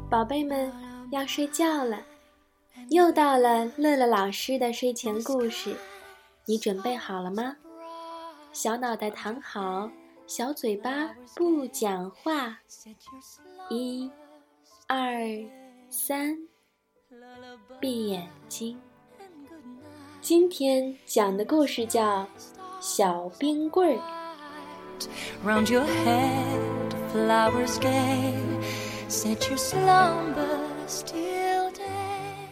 宝贝们要睡觉了，又到了乐乐老师的睡前故事，你准备好了吗？小脑袋躺好，小嘴巴不讲话。1、2、3，闭眼睛。今天讲的故事叫小冰棍儿。 Round your head, flowers gay, set your slumbers till day.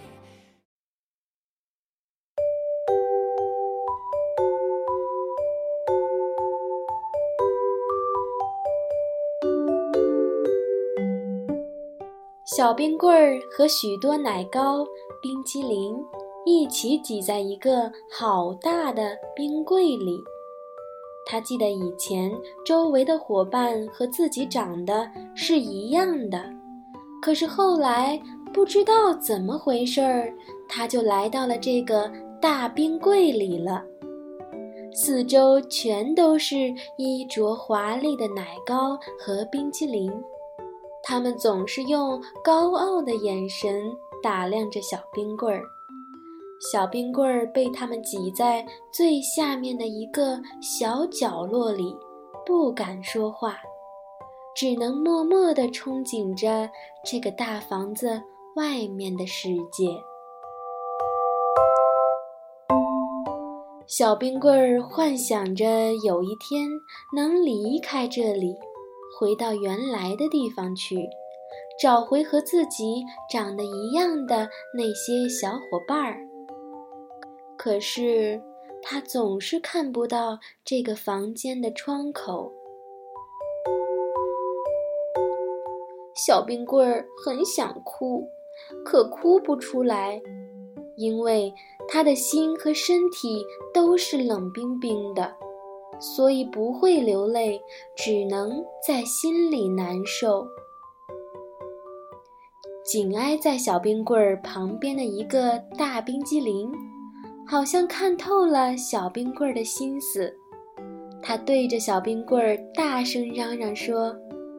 小冰棍儿和许多奶糕、冰激凌一起挤在一个好大的冰柜里。他记得以前周围的伙伴和自己长得是一样的，可是后来不知道怎么回事儿，他就来到了这个大冰柜里了。四周全都是衣着华丽的奶糕和冰激凌，他们总是用高傲的眼神打量着小冰棍儿。小冰棍儿被他们挤在最下面的一个小角落里，不敢说话，只能默默地憧憬着这个大房子外面的世界。小冰棍儿幻想着有一天能离开这里，回到原来的地方去，找回和自己长得一样的那些小伙伴儿。可是他总是看不到这个房间的窗口。小冰棍儿很想哭，可哭不出来，因为他的心和身体都是冷冰冰的，所以不会流泪，只能在心里难受。紧挨在小冰棍儿旁边的一个大冰激凌好像看透了小冰棍儿的心思，他对着小冰棍儿大声嚷嚷说：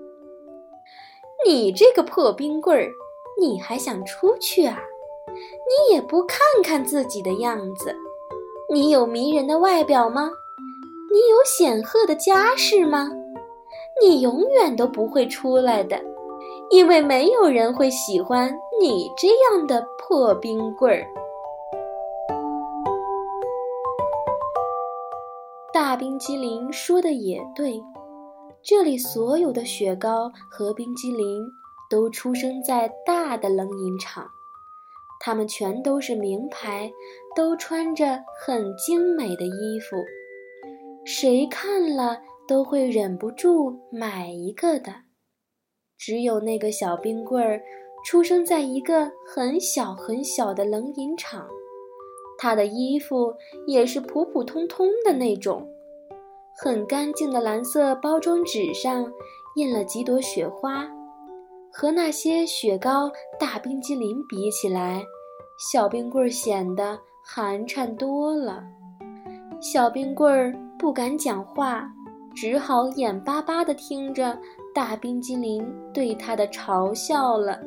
你这个破冰棍儿，你还想出去啊？你也不看看自己的样子，你有迷人的外表吗？你有显赫的家世吗？你永远都不会出来的，因为没有人会喜欢你这样的破冰棍儿。大冰激凌说的也对，这里所有的雪糕和冰激凌都出生在大的冷饮厂，它们全都是名牌，都穿着很精美的衣服，谁看了都会忍不住买一个的。只有那个小冰棍儿出生在一个很小很小的冷饮厂，他的衣服也是普普通通的那种，很干净的蓝色包装纸上印了几朵雪花，和那些雪糕、大冰激凌比起来，小冰棍儿显得寒碜多了。小冰棍儿不敢讲话，只好眼巴巴地听着大冰激凌对他的嘲笑了。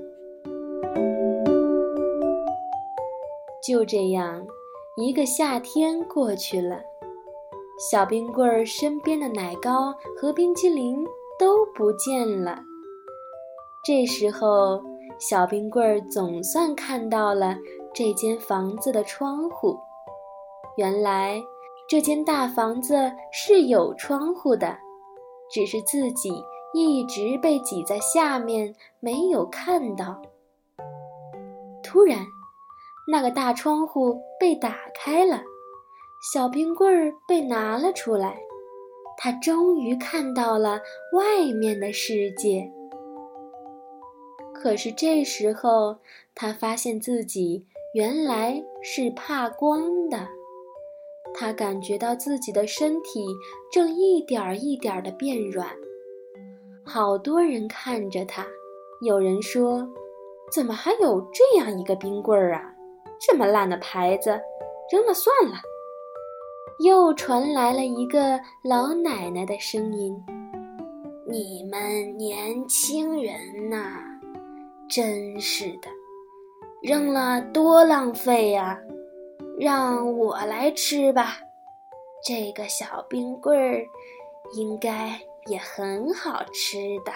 就这样，一个夏天过去了，小冰棍儿身边的奶糕和冰激凌都不见了。这时候，小冰棍儿总算看到了这间房子的窗户。原来，这间大房子是有窗户的，只是自己一直被挤在下面，没有看到。突然，那个大窗户被打开了，小冰棍儿被拿了出来，他终于看到了外面的世界。可是这时候，他发现自己原来是怕光的。他感觉到自己的身体正一点一点地变软。好多人看着他，有人说：怎么还有这样一个冰棍儿啊？这么烂的牌子，扔了算了。又传来了一个老奶奶的声音：你们年轻人呐， 真是的，扔了多浪费呀！让我来吃吧，这个小冰棍儿应该也很好吃的。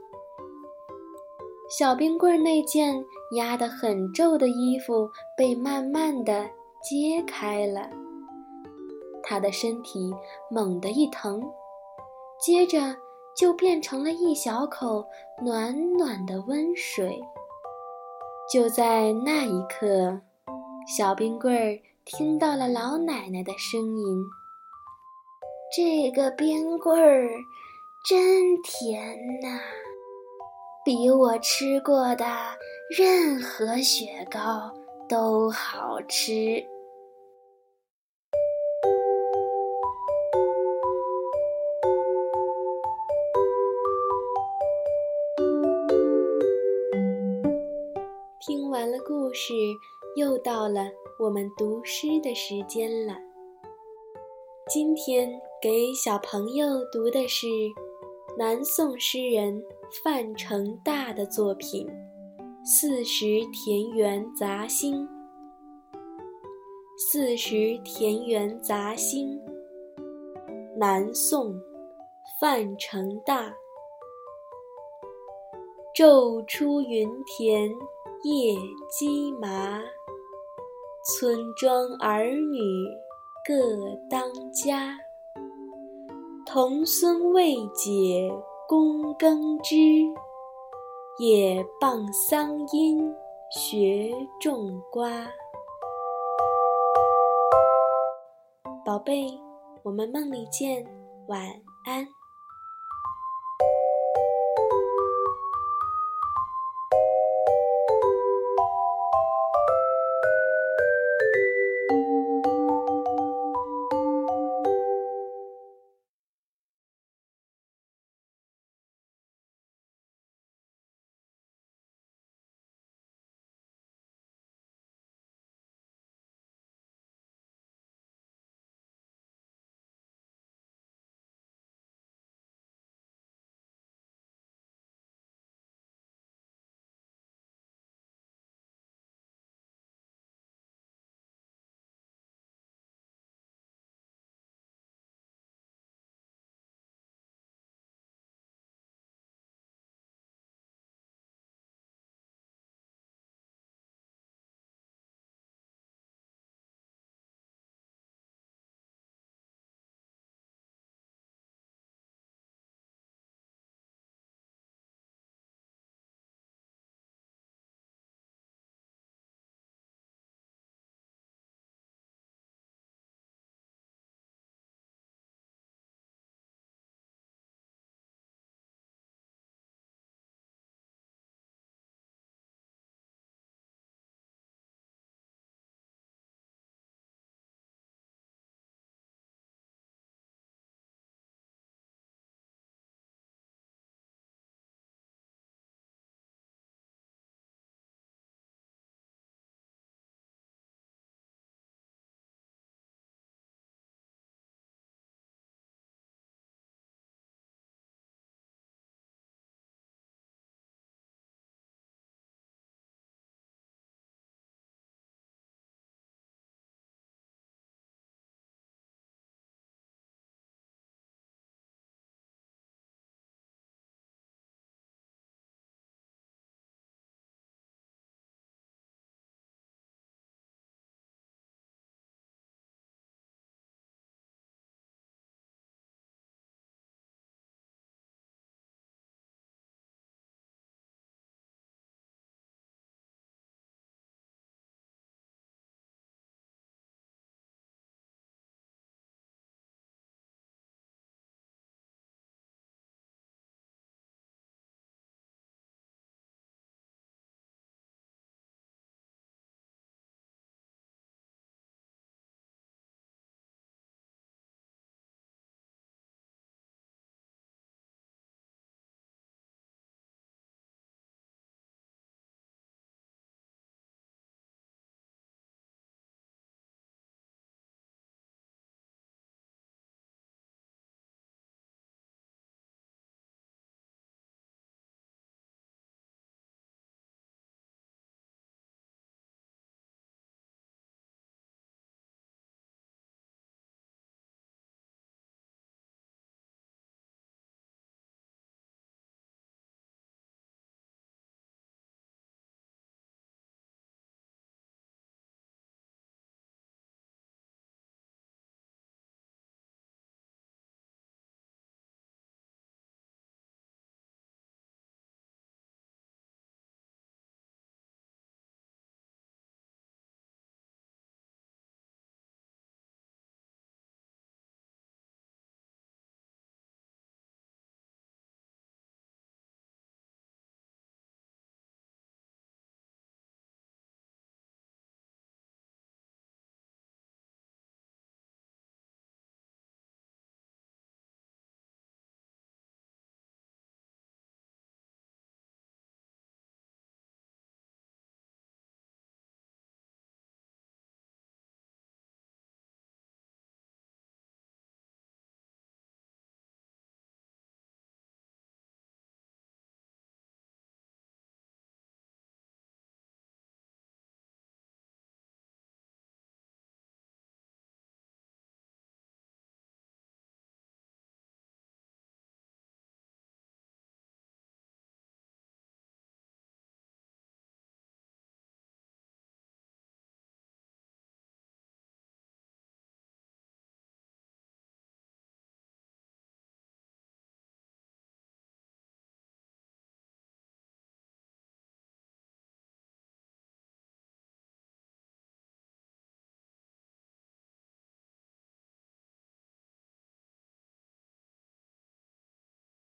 小冰棍儿那件压得很皱的衣服被慢慢地揭开了，他的身体猛地一疼，接着就变成了一小口暖暖的温水。就在那一刻，小冰棍儿听到了老奶奶的声音：这个冰棍儿真甜呐，比我吃过的任何雪糕都好吃。听完了故事，又到了我们读诗的时间了。今天给小朋友读的是南宋诗人范成大的作品《四时田园杂兴》。四时田园杂兴，南宋，范成大。昼出耘田夜鸡麻，村庄儿女各当家。童孙未解供耕织，也傍桑阴学种瓜。宝贝，我们梦里见，晚安。